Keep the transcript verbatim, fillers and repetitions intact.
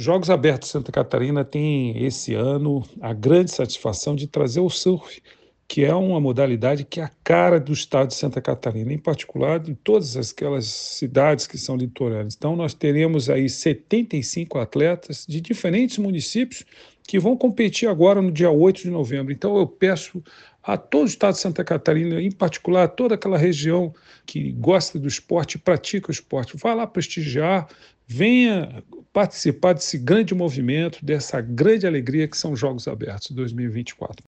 Jogos Abertos Santa Catarina tem, esse ano, a grande satisfação de trazer o surf, que é uma modalidade que é a cara do estado de Santa Catarina, em particular em todas aquelas cidades que são litorâneas. Então, nós teremos aí setenta e cinco atletas de diferentes municípios que vão competir agora no dia oito de novembro. Então, eu peço a todo o estado de Santa Catarina, em particular a toda aquela região que gosta do esporte, pratica o esporte, vá lá prestigiar, venha participar desse grande movimento, dessa grande alegria que são os Jogos Abertos dois mil e vinte e quatro.